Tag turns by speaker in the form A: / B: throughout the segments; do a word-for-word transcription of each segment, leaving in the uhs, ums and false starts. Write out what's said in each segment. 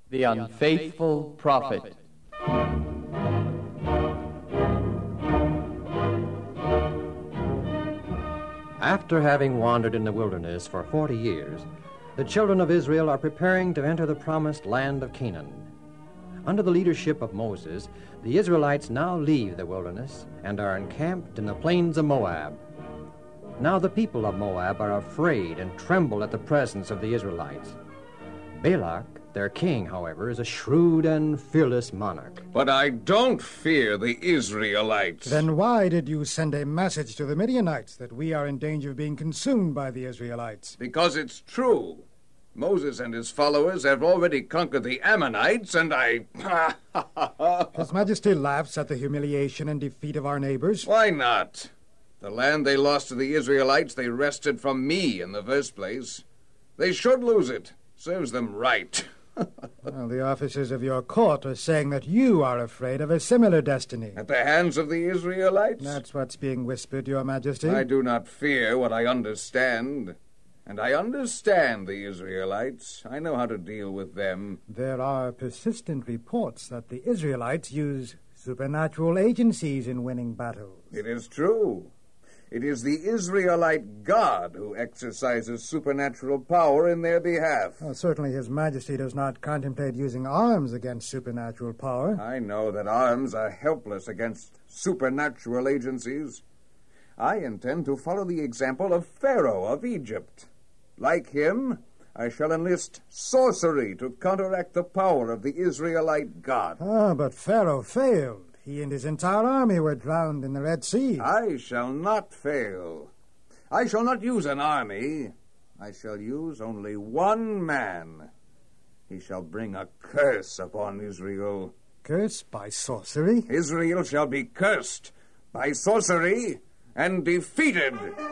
A: The Unfaithful Prophet.
B: After having wandered in the wilderness for forty years, the children of Israel are preparing to enter the promised land of Canaan. Under the leadership of Moses, the Israelites now leave the wilderness and are encamped in the plains of Moab. Now the people of Moab are afraid and tremble at the presence of the Israelites. Balak, their king, however, is a shrewd and fearless monarch.
C: But I don't fear the Israelites.
D: Then why did you send a message to the Midianites that we are in danger of being consumed by the Israelites?
C: Because it's true. Moses and his followers have already conquered the Ammonites, and I...
D: His Majesty laughs at the humiliation and defeat of our neighbors.
C: Why not? The land they lost to the Israelites they wrested from me in the first place. They should lose it. Serves them right.
D: Well, the officers of your court are saying that you are afraid of a similar destiny.
C: At the hands of the Israelites?
D: That's what's being whispered, Your Majesty.
C: I do not fear what I understand. And I understand the Israelites. I know how to deal with them.
D: There are persistent reports that the Israelites use supernatural agencies in winning battles.
C: It is true. It is the Israelite God who exercises supernatural power in their behalf.
D: Well, certainly His Majesty does not contemplate using arms against supernatural power.
C: I know that arms are helpless against supernatural agencies. I intend to follow the example of Pharaoh of Egypt. Like him, I shall enlist sorcery to counteract the power of the Israelite God.
D: Ah, but Pharaoh failed. He and his entire army were drowned in the Red Sea.
C: I shall not fail. I shall not use an army. I shall use only one man. He shall bring a curse upon Israel.
D: Curse by sorcery?
C: Israel shall be cursed by sorcery and defeated.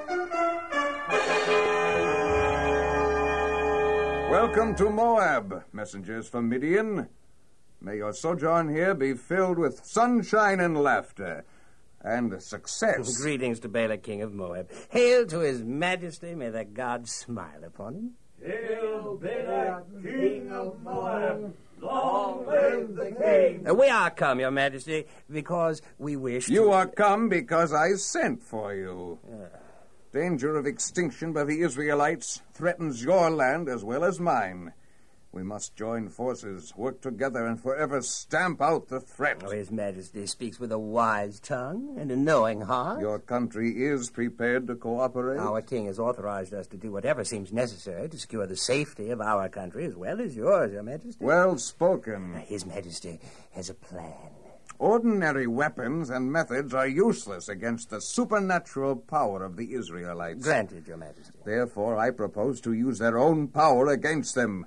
C: Welcome to Moab, messengers from Midian. May your sojourn here be filled with sunshine and laughter, and success.
E: Greetings to Balak, king of Moab. Hail to his majesty. May the gods smile upon him.
F: Hail, Balak, king of Moab. Long live the king.
E: Uh, we are come, your majesty, because we wish
C: You
E: to...
C: are come because I sent for you.
E: Uh.
C: Danger of extinction by the Israelites threatens your land as well as mine. We must join forces, work together, and forever stamp out the threat.
E: Oh, His Majesty speaks with a wise tongue and a knowing heart.
C: Your country is prepared to cooperate?
E: Our king has authorized us to do whatever seems necessary to secure the safety of our country as well as yours, Your Majesty.
C: Well spoken.
E: His Majesty has a plan.
C: Ordinary weapons and methods are useless against the supernatural power of the Israelites.
E: Granted, Your Majesty.
C: Therefore, I propose to use their own power against them.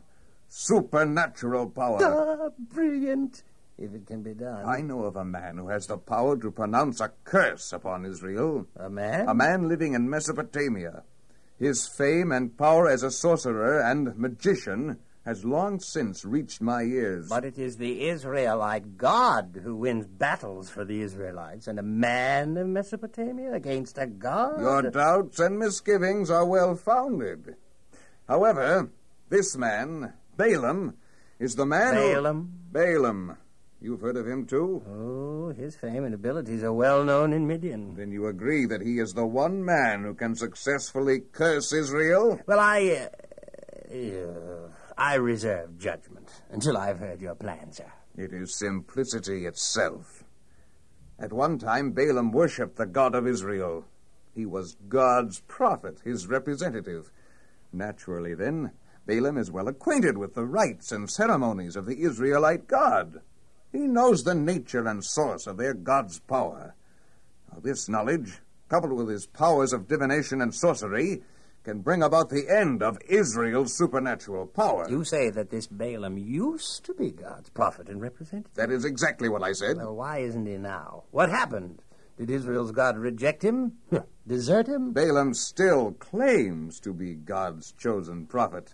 C: Supernatural power.
E: Ah, brilliant, if it can be done.
C: I know of a man who has the power to pronounce a curse upon Israel.
E: A man?
C: A man living in Mesopotamia. His fame and power as a sorcerer and magician has long since reached my ears.
E: But it is the Israelite God who wins battles for the Israelites, and a man of Mesopotamia against a God?
C: Your doubts and misgivings are well-founded. However, this man, Balaam, is the man
E: Balaam?
C: who... Balaam. You've heard of him, too?
E: Oh, his fame and abilities are well known in Midian.
C: Then you agree that he is the one man who can successfully curse Israel?
E: Well, I... Uh, uh, I reserve judgment until I've heard your plan, sir.
C: It is simplicity itself. At one time, Balaam worshipped the God of Israel. He was God's prophet, his representative. Naturally, then, Balaam is well acquainted with the rites and ceremonies of the Israelite God. He knows the nature and source of their God's power. Now, this knowledge, coupled with his powers of divination and sorcery, can bring about the end of Israel's supernatural power.
E: You say that this Balaam used to be God's prophet and representative?
C: That is exactly what I said.
E: Well, why isn't he now? What happened? Did Israel's God reject him? Desert him?
C: Balaam still claims to be God's chosen prophet.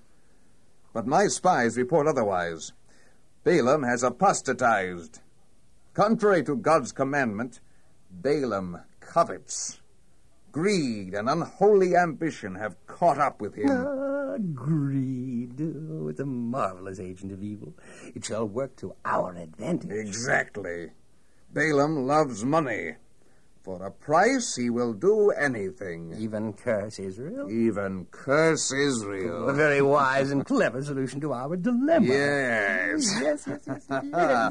C: But my spies report otherwise. Balaam has apostatized. Contrary to God's commandment, Balaam covets. Greed and unholy ambition have caught up with him.
E: Ah, greed. Oh, it's a marvelous agent of evil. It shall work to our advantage.
C: Exactly. Balaam loves money. For a price, he will do anything.
E: Even curse Israel?
C: Even curse Israel.
E: A very wise and clever solution to our dilemma.
C: Yes.
E: Yes, yes, yes. yes.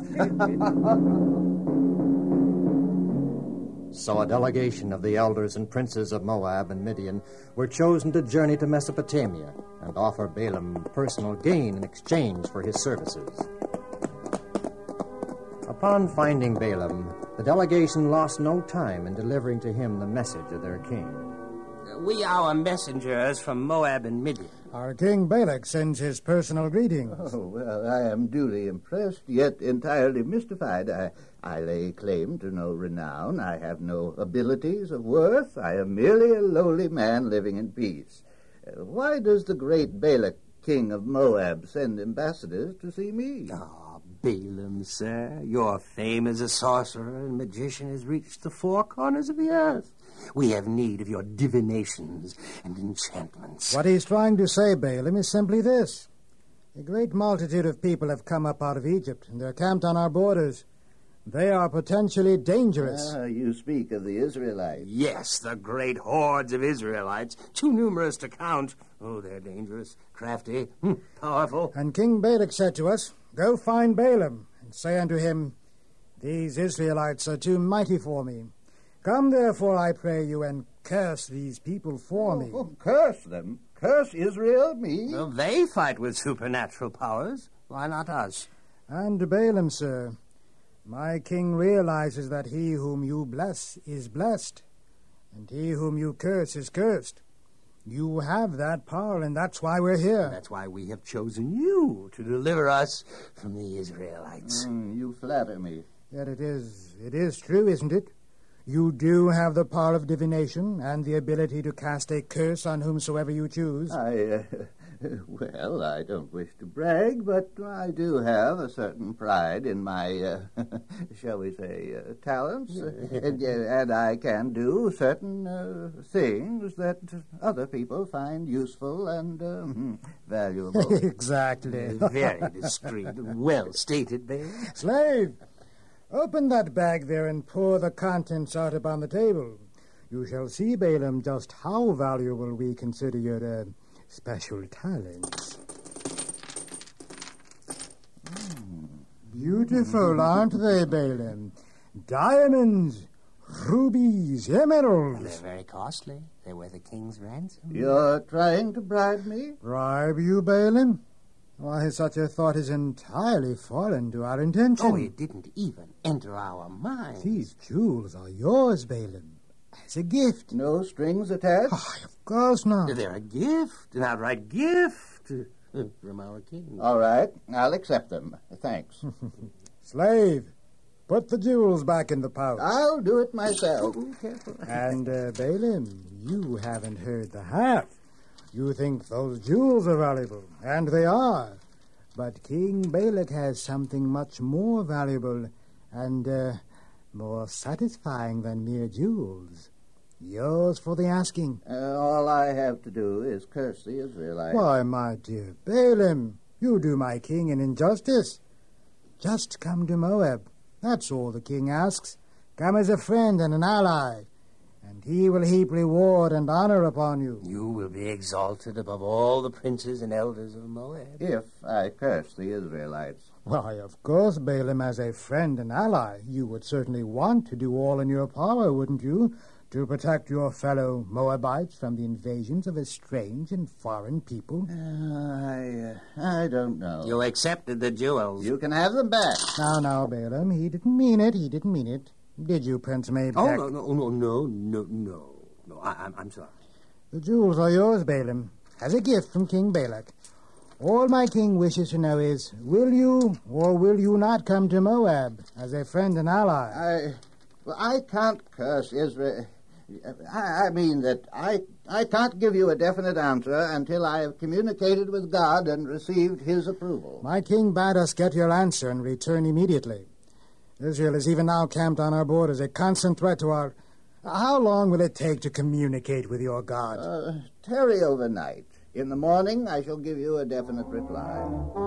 B: So a delegation of the elders and princes of Moab and Midian were chosen to journey to Mesopotamia and offer Balaam personal gain in exchange for his services. Upon finding Balaam, the delegation lost no time in delivering to him the message of their king.
E: We are messengers from Moab and Midian.
D: Our King Balak sends his personal greetings.
G: Oh, well, I am duly impressed, yet entirely mystified. I, I lay claim to no renown. I have no abilities of worth. I am merely a lowly man living in peace. Uh, why does the great Balak, king of Moab, send ambassadors to see me?
E: Ah, Balaam, sir, your fame as a sorcerer and magician has reached the four corners of the earth. We have need of your divinations and enchantments.
D: What he's trying to say, Balaam, is simply this. A great multitude of people have come up out of Egypt, and they're camped on our borders. They are potentially dangerous.
G: Ah, you speak of the Israelites.
E: Yes, the great hordes of Israelites, too numerous to count. Oh, they're dangerous, crafty, hmm, powerful.
D: And King Balak said to us, "Go find Balaam, and say unto him, These Israelites are too mighty for me. Come, therefore, I pray you, and curse these people for me."
G: Oh, curse them? Curse Israel, me?
E: Well, they fight with supernatural powers. Why not us?
D: And Balaam, sir, my king realizes that he whom you bless is blessed, and he whom you curse is cursed. You have that power, and that's why we're here.
E: That's why we have chosen you to deliver us from the Israelites.
G: Mm, you flatter me.
D: Yet it is, it is true, isn't it? You do have the power of divination and the ability to cast a curse on whomsoever you choose.
G: I, uh, well, I don't wish to brag, but I do have a certain pride in my, uh, shall we say, uh, talents. and, uh, and I can do certain uh, things that other people find useful and uh, valuable.
D: Exactly.
E: Very discreet. Well stated, Balaam.
D: Slave, open that bag there and pour the contents out upon the table. You shall see, Balaam, just how valuable we consider your uh, special talents. Mm. Beautiful, aren't they, Balaam? Diamonds, rubies, emeralds.
E: They're very costly. They're worth a king's ransom.
G: You're trying to bribe me?
D: Bribe you, Balaam? Why, such a thought is entirely foreign to our intention.
E: Oh, it didn't even enter our minds.
D: These jewels are yours, Balaam, as a gift.
G: No strings attached?
D: Oh, of course not.
E: They're a gift, an outright gift uh, from our king.
G: All right, I'll accept them. Thanks.
D: Slave, put the jewels back in the pouch.
G: I'll do it myself.
E: Oh, careful.
D: And, uh, Balaam, you haven't heard the half. You think those jewels are valuable, and they are. But King Balak has something much more valuable and uh, more satisfying than mere jewels. Yours for the asking.
G: Uh, all I have to do is curse the Israelites.
D: Why, my dear Balaam, you do my king an injustice. Just come to Moab. That's all the king asks. Come as a friend and an ally, and he will heap reward and honor upon you.
E: You will be exalted above all the princes and elders of Moab.
G: If I curse the Israelites.
D: Why, of course, Balaam, as a friend and ally, you would certainly want to do all in your power, wouldn't you, to protect your fellow Moabites from the invasions of a strange and foreign people?
G: Uh, I, uh, I don't know.
E: You accepted the jewels.
G: You can have them back.
D: Now, now, Balaam, he didn't mean it, he didn't mean it. Did you, Prince Maybeck?
E: Oh, no, no, no, no, no, no. No, I, I'm, I'm sorry.
D: The jewels are yours, Balaam, as a gift from King Balak. All my king wishes to know is, will you or will you not come to Moab as a friend and ally?
G: I, well, I can't curse Israel. I, I mean that I, I can't give you a definite answer until I have communicated with God and received his approval.
D: My king bade us get your answer and return immediately. Israel is even now camped on our borders, a constant threat to our... How long will it take to communicate with your God?
G: Uh, tarry overnight. In the morning, I shall give you a definite reply.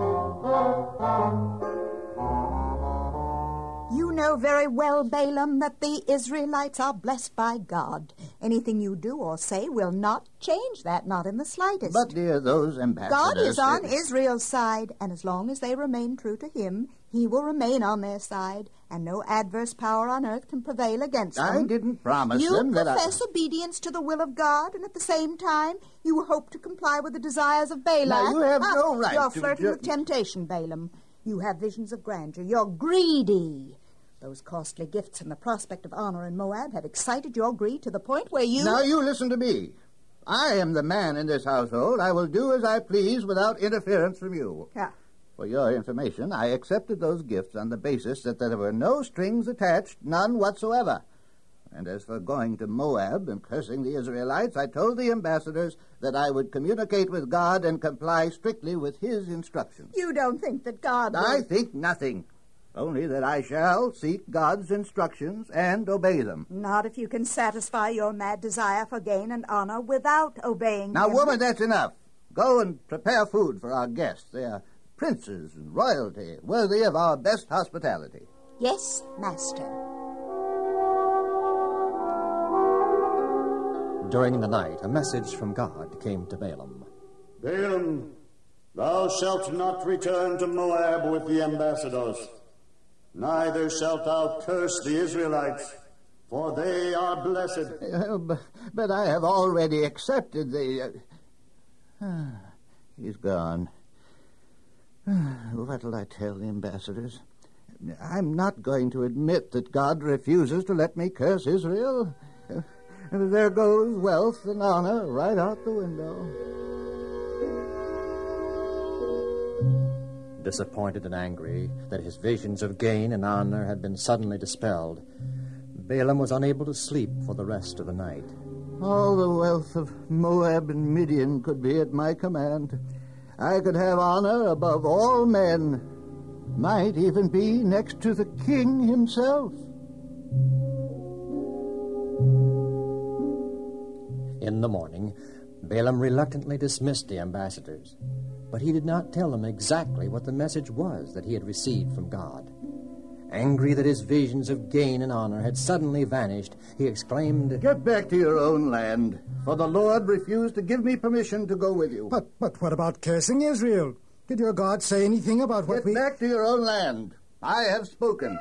H: You know very well, Balaam, that the Israelites are blessed by God. Anything you do or say will not change that, not in the slightest.
G: But, dear, those ambassadors...
H: God is on Israel's side, and as long as they remain true to him, he will remain on their side, and no adverse power on earth can prevail against them.
G: I didn't promise
H: you
G: them that I...
H: You profess obedience to the will of God, and at the same time, you hope to comply with the desires of Balak.
G: Now, you have
H: ah,
G: no right
H: You're
G: to...
H: flirting
G: ju-
H: with temptation, Balaam. You have visions of grandeur. You're greedy. Those costly gifts and the prospect of honor in Moab have excited your greed to the point where you...
G: Now, you listen to me. I am the man in this household. I will do as I please without interference from you.
H: Yeah.
G: For your information, I accepted those gifts on the basis that there were no strings attached, none whatsoever. And as for going to Moab and cursing the Israelites, I told the ambassadors that I would communicate with God and comply strictly with his instructions.
H: You don't think that God will...
G: I think nothing. Only that I shall seek God's instructions and obey them.
H: Not if you can satisfy your mad desire for gain and honor without obeying
G: Now,
H: him.
G: woman, that's enough. Go and prepare food for our guests. They are princes and royalty, worthy of our best hospitality.
H: Yes, master.
B: During the night, a message from God came to Balaam.
F: Balaam, thou shalt not return to Moab with the ambassadors. Neither shalt thou curse the Israelites, for they are blessed.
G: Uh, but, but I have already accepted the... Uh... Ah, he's gone. What'll I tell the ambassadors? I'm not going to admit that God refuses to let me curse Israel. Uh, there goes wealth and honor right out the window.
B: Disappointed and angry that his visions of gain and honor had been suddenly dispelled, Balaam was unable to sleep for the rest of the night.
G: All the wealth of Moab and Midian could be at my command. I could have honor above all men. Might even be next to the king himself.
B: In the morning, Balaam reluctantly dismissed the ambassadors, but he did not tell them exactly what the message was that he had received from God. Angry that his visions of gain and honor had suddenly vanished, he exclaimed,
G: Get back to your own land, for the Lord refused to give me permission to go with you.
D: But but what about cursing Israel? Did your God say anything about what
G: Get
D: we...
G: back to your own land. I have spoken.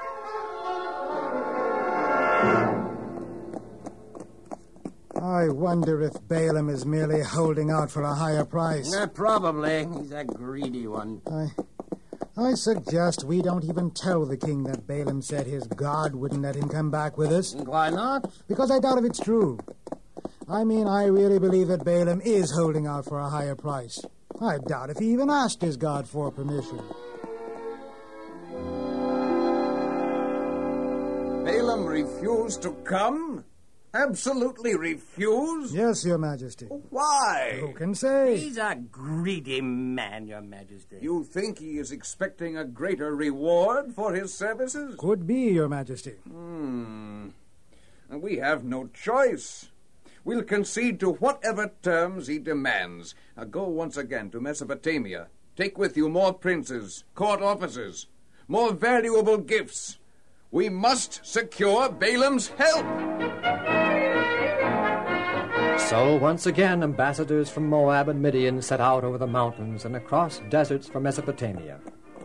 D: I wonder if Balaam is merely holding out for a higher price.
E: Uh, probably. He's a greedy one.
D: I... I suggest we don't even tell the king that Balaam said his God wouldn't let him come back with us.
E: Why not?
D: Because I doubt if it's true. I mean, I really believe that Balaam is holding out for a higher price. I doubt if he even asked his God for permission.
C: Balaam refused to come? Absolutely refused?
D: Yes, Your Majesty.
C: Why?
D: Who can say?
E: He's a greedy man, Your Majesty.
C: You think he is expecting a greater reward for his services?
D: Could be, Your Majesty.
C: Hmm. We have no choice. We'll concede to whatever terms he demands. Now go once again to Mesopotamia. Take with you more princes, court officers, more valuable gifts. We must secure Balaam's help.
B: So once again, ambassadors from Moab and Midian set out over the mountains and across deserts for Mesopotamia.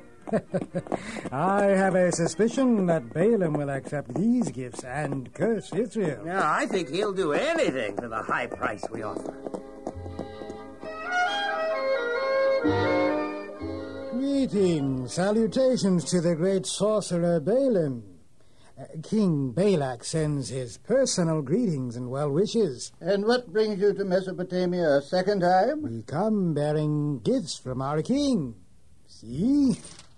D: I have a suspicion that Balaam will accept these gifts and curse Israel.
E: No, I think he'll do anything for the high price we offer.
D: Greetings, salutations to the great sorcerer Balaam. Uh, King Balak sends his personal greetings and well wishes.
G: And what brings you to Mesopotamia a second time?
D: We come bearing gifts from our king. See?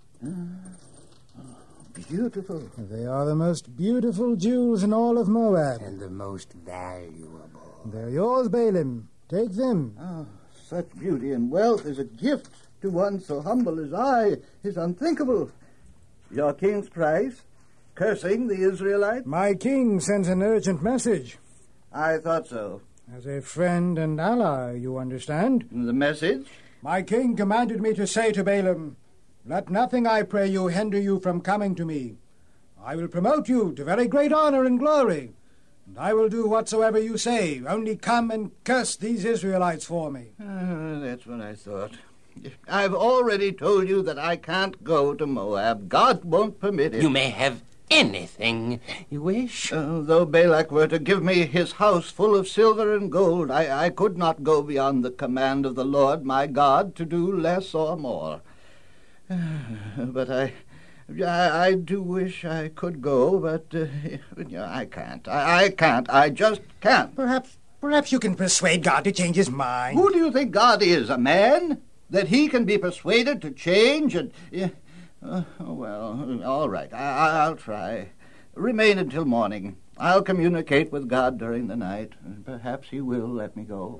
G: Beautiful.
D: They are the most beautiful jewels in all of Moab.
E: And the most valuable.
D: They're yours, Balaam. Take them.
G: Oh, such beauty and wealth as a gift to one so humble as I is unthinkable. Your king's price? Cursing the Israelites?
D: My king sends an urgent message.
G: I thought so.
D: As a friend and ally, you understand?
G: The message?
D: My king commanded me to say to Balaam, let nothing, I pray you, hinder you from coming to me. I will promote you to very great honor and glory, and I will do whatsoever you say. Only come and curse these Israelites for me.
G: Uh, that's what I thought. I've already told you that I can't go to Moab. God won't permit it.
E: You may have anything you wish.
G: Uh, though Balak were to give me his house full of silver and gold, I, I could not go beyond the command of the Lord my God to do less or more. Uh, but I, I, I do wish I could go, but uh, I can't. I, I can't. I just can't.
D: Perhaps, perhaps you can persuade God to change his mind.
G: Who do you think God is, a man? That he can be persuaded to change and... Uh, uh, well, all right, I, I'll try. Remain until morning. I'll communicate with God during the night. Perhaps he will let me go.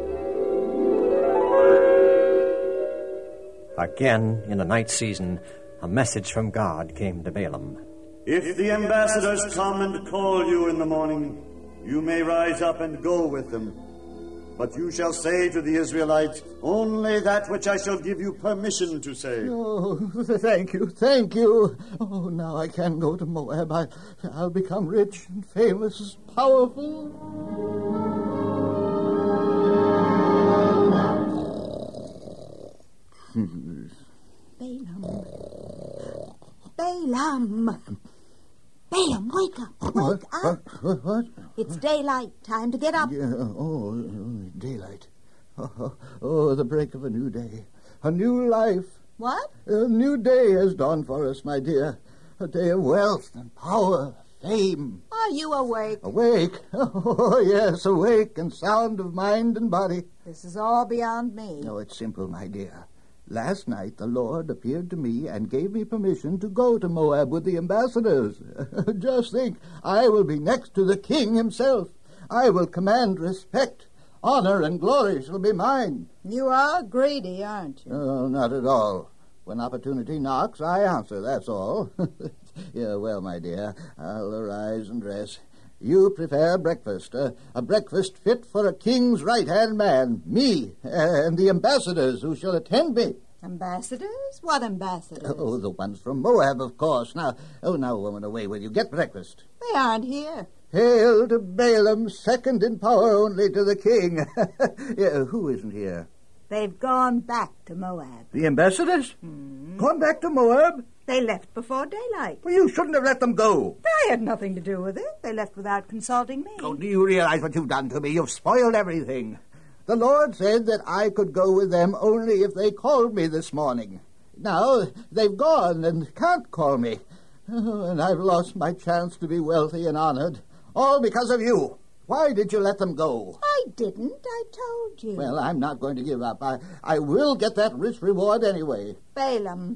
B: Again, in the night season, a message from God came to Balaam.
F: If the ambassadors come and call you in the morning, you may rise up and go with them. But you shall say to the Israelites only that which I shall give you permission to say.
G: Oh, thank you, thank you. Oh, now I can go to Moab. I, I'll become rich and famous, powerful.
H: Balaam. Balaam. Balaam, wake up. Wake
G: what?
H: up.
G: What? What?
H: It's daylight. Time to get up.
G: Yeah, oh, daylight. Oh, oh, the break of a new day. A new life.
H: What?
G: A new day has dawned for us, my dear. A day of wealth and power, fame.
H: Are you awake?
G: Awake? Oh, yes, awake and sound of mind and body.
H: This is all beyond me.
G: No, it's simple, my dear. Last night the Lord appeared to me and gave me permission to go to Moab with the ambassadors. Just think, I will be next to the king himself. I will command respect. Honor and glory shall be mine.
H: You are greedy, aren't you?
G: Oh, not at all. When opportunity knocks, I answer, that's all. Yeah, well, my dear, I'll arise and dress. You prepare breakfast, uh, a breakfast fit for a king's right-hand man, me, uh, and the ambassadors who shall attend me.
H: Ambassadors? What ambassadors?
G: Oh, the ones from Moab, of course. Now, oh, now, woman, away with you. Get breakfast.
H: They aren't here.
G: Hail to Balaam, second in power only to the king. Yeah, who isn't here?
H: They've gone back to Moab.
G: The ambassadors?
H: Hmm.
G: Gone back to Moab?
H: They left before daylight.
G: Well, you shouldn't have let them go.
H: I had nothing to do with it. They left without consulting me.
G: Oh, do you realize what you've done to me? You've spoiled everything. The Lord said that I could go with them only if they called me this morning. Now, they've gone and can't call me. Oh, and I've lost my chance to be wealthy and honored. All because of you. Why did you let them go?
H: I didn't. I told you.
G: Well, I'm not going to give up. I, I will get that rich reward anyway.
H: Balaam,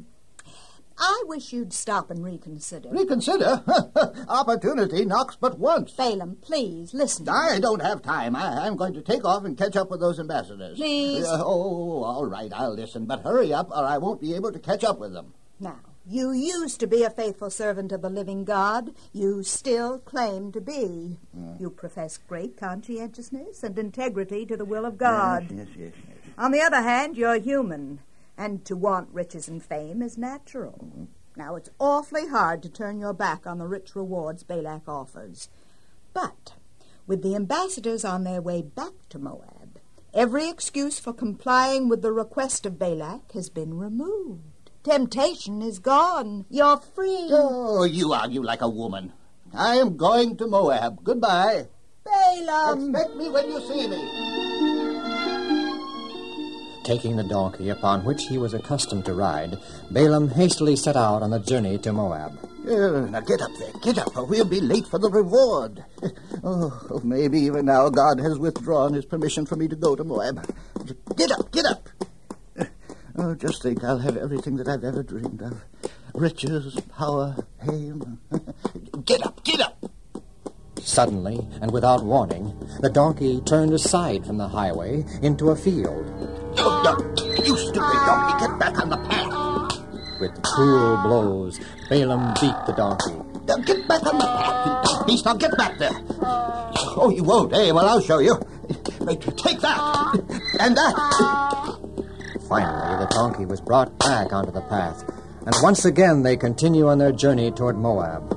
H: I wish you'd stop and reconsider.
G: Reconsider? Opportunity knocks but once.
H: Balaam, please, listen.
G: I don't have time. I, I'm going to take off and catch up with those ambassadors.
H: Please.
G: Uh, oh, all right, I'll listen. But hurry up or I won't be able to catch up with them.
H: Now, you used to be a faithful servant of the living God. You still claim to be. Mm. You profess great conscientiousness and integrity to the will of God.
G: Yes, yes, yes, yes.
H: On the other hand, you're human. And to want riches and fame is natural. Mm-hmm. Now, it's awfully hard to turn your back on the rich rewards Balak offers. But with the ambassadors on their way back to Moab, every excuse for complying with the request of Balak has been removed. Temptation is gone. You're free.
G: Oh, you argue like a woman. I am going to Moab. Goodbye.
H: Balaam!
G: Expect me when you see me.
B: Taking the donkey upon which he was accustomed to ride, Balaam hastily set out on the journey to Moab.
G: Uh, now get up there, get up, or we'll be late for the reward. Oh, maybe even now God has withdrawn his permission for me to go to Moab. Get up, get up. Oh, just think, I'll have everything that I've ever dreamed of. Riches, power, fame. Get up, get up.
B: Suddenly, and without warning, the donkey turned aside from the highway into a field.
G: Oh, no, you stupid donkey, get back on the path.
B: With cruel blows, Balaam beat the donkey.
G: Now get back on the path, you dumb beast. Now get back there. Oh, you won't, eh? Well, I'll show you. Take that! And that!
B: Finally, the donkey was brought back onto the path, and once again they continue on their journey toward Moab.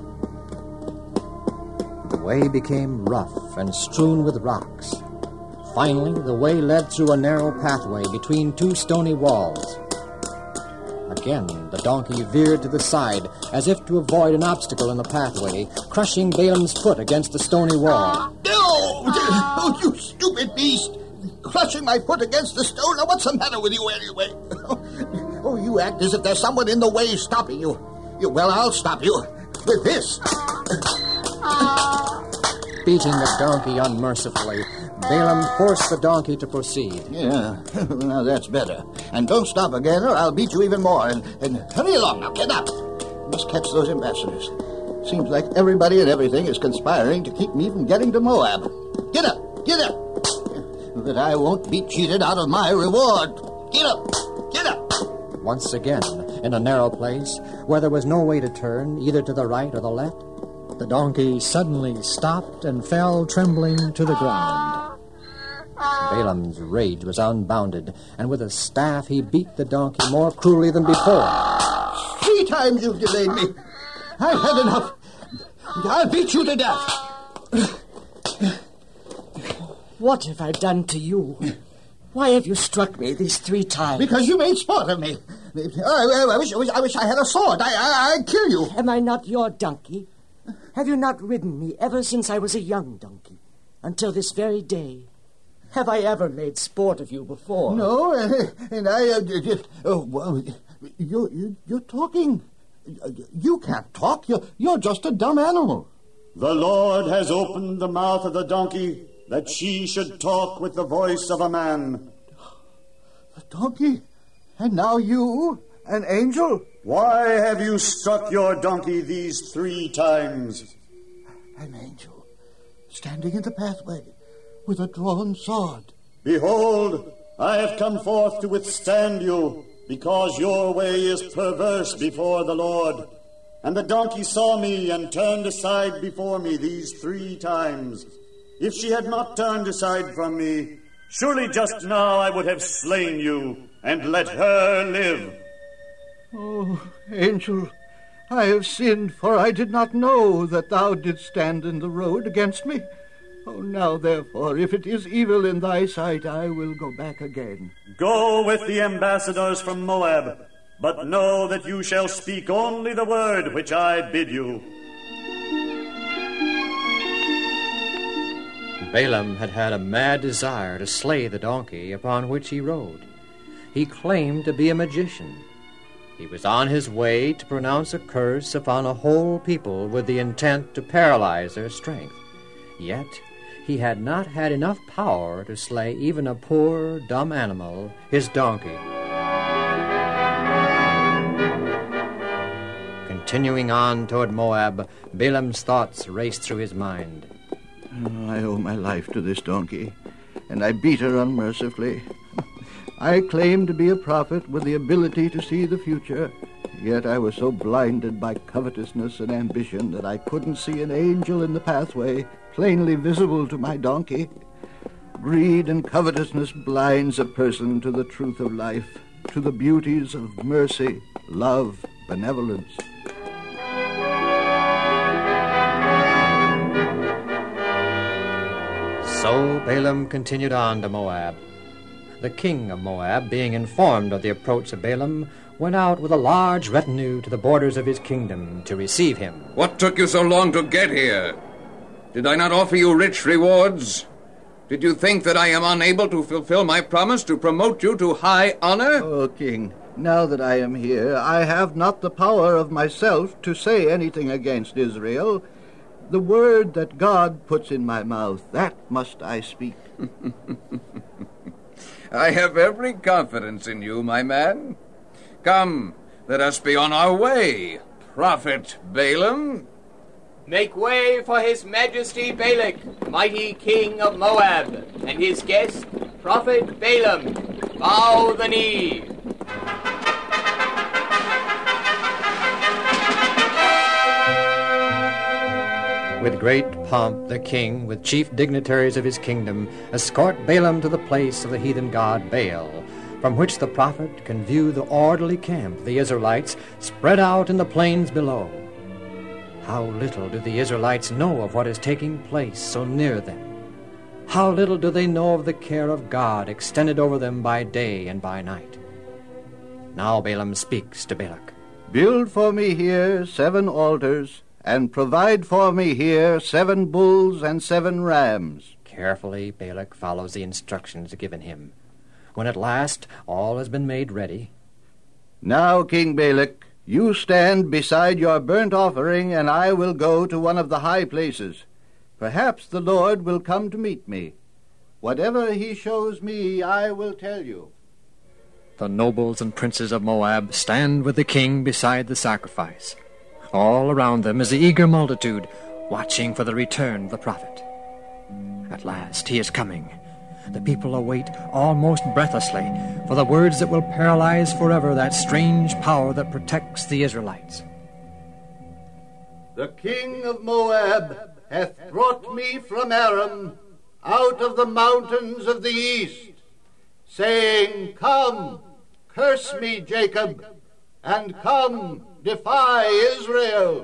B: The way became rough and strewn with rocks. Finally, the way led through a narrow pathway between two stony walls. Again, the donkey veered to the side, as if to avoid an obstacle in the pathway, crushing Balaam's foot against the stony wall.
G: No! Oh, you stupid beast! Crushing my foot against the stone? Now, what's the matter with you anyway? Oh, you act as if there's someone in the way stopping you. you well, I'll stop you with this.
B: Beating the donkey unmercifully, Balaam forced the donkey to proceed.
G: Yeah, now that's better. And don't stop again, or I'll beat you even more. And, and hurry along now, get up. Must catch those ambassadors. Seems like everybody and everything is conspiring to keep me from getting to Moab. Get up, get up. But I won't be cheated out of my reward. Get up, get up.
B: Once again, in a narrow place, where there was no way to turn, either to the right or the left, the donkey suddenly stopped and fell trembling to the ground. Balaam's rage was unbounded, and with a staff he beat the donkey more cruelly than before.
G: Three times you've delayed me. I've had enough. I'll beat you to death.
I: What have I done to you? Why have you struck me these three times?
G: Because you made sport of me. I, I, I, wish, I, wish, I wish I had a sword. I, I, I'd kill you.
I: Am I not your donkey? Have you not ridden me ever since I was a young donkey, until this very day? Have I ever made sport of you before?
G: No, and I... Uh, just, oh, well, you, you, you're talking. You can't talk. You're, you're just a dumb animal.
F: The Lord has opened the mouth of the donkey that she should talk with the voice of a man.
G: The donkey? And now you, an angel?
F: Why have you struck your donkey these three times?
G: An angel, standing in the pathway with a drawn sword.
F: Behold, I have come forth to withstand you, because your way is perverse before the Lord. And the donkey saw me and turned aside before me these three times. If she had not turned aside from me, surely just now I would have slain you and let her live.
G: Oh, angel, I have sinned, for I did not know that thou didst stand in the road against me. Oh, now, therefore, if it is evil in thy sight, I will go back again.
F: Go with the ambassadors from Moab, but know that you shall speak only the word which I bid you.
B: Balaam had had a mad desire to slay the donkey upon which he rode. He claimed to be a magician. He was on his way to pronounce a curse upon a whole people with the intent to paralyze their strength. Yet he had not had enough power to slay even a poor, dumb animal, his donkey. Continuing on toward Moab, Balaam's thoughts raced through his mind.
G: Oh, I owe my life to this donkey, and I beat her unmercifully. I claimed to be a prophet with the ability to see the future, yet I was so blinded by covetousness and ambition that I couldn't see an angel in the pathway, plainly visible to my donkey. Greed and covetousness blinds a person to the truth of life, to the beauties of mercy, love, benevolence.
B: So Balaam continued on to Moab. The king of Moab, being informed of the approach of Balaam, went out with a large retinue to the borders of his kingdom to receive him.
C: What took you so long to get here? Did I not offer you rich rewards? Did you think that I am unable to fulfill my promise to promote you to high honor?
G: Oh, king, now that I am here, I have not the power of myself to say anything against Israel. The word that God puts in my mouth, that must I speak.
C: I have every confidence in you, my man. Come, let us be on our way, Prophet Balaam.
A: Make way for His Majesty Balak, mighty king of Moab, and his guest, Prophet Balaam. Bow the knee.
B: With great pomp, the king, with chief dignitaries of his kingdom, escort Balaam to the place of the heathen god Baal, from which the prophet can view the orderly camp of the Israelites spread out in the plains below. How little do the Israelites know of what is taking place so near them. How little do they know of the care of God extended over them by day and by night. Now Balaam speaks to Balak.
G: Build for me here seven altars, and provide for me here seven bulls and seven rams.
B: Carefully Balak follows the instructions given him. When at last all has been made ready.
G: Now, King Balak, you stand beside your burnt offering, and I will go to one of the high places. Perhaps the Lord will come to meet me. Whatever he shows me, I will tell you.
B: The nobles and princes of Moab stand with the king beside the sacrifice. All around them is the eager multitude, watching for the return of the prophet. At last he is coming. The people await almost breathlessly for the words that will paralyze forever that strange power that protects the Israelites.
G: The king of Moab hath brought me from Aram out of the mountains of the east, saying, Come, curse me, Jacob, and come, defy Israel.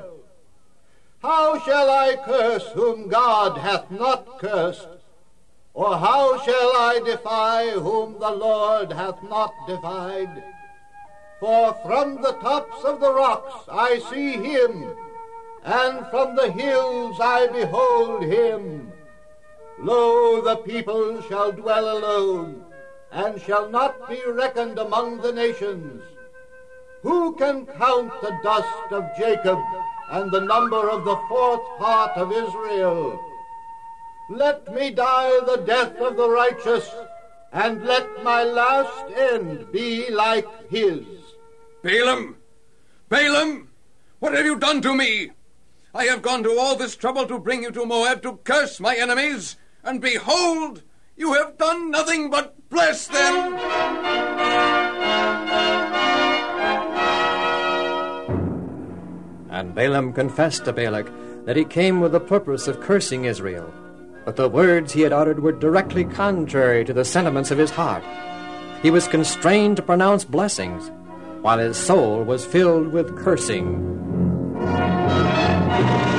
G: How shall I curse whom God hath not cursed? Or how shall I defy whom the Lord hath not defied? For from the tops of the rocks I see him, and from the hills I behold him. Lo, the people shall dwell alone, and shall not be reckoned among the nations. Who can count the dust of Jacob, and the number of the fourth part of Israel? Let me die the death of the righteous, and let my last end be like his.
J: Balaam! Balaam! What have you done to me? I have gone to all this trouble to bring you to Moab to curse my enemies, and behold, you have done nothing but bless them.
B: And Balaam confessed to Balak that he came with the purpose of cursing Israel. But the words he had uttered were directly contrary to the sentiments of his heart. He was constrained to pronounce blessings, while his soul was filled with cursing.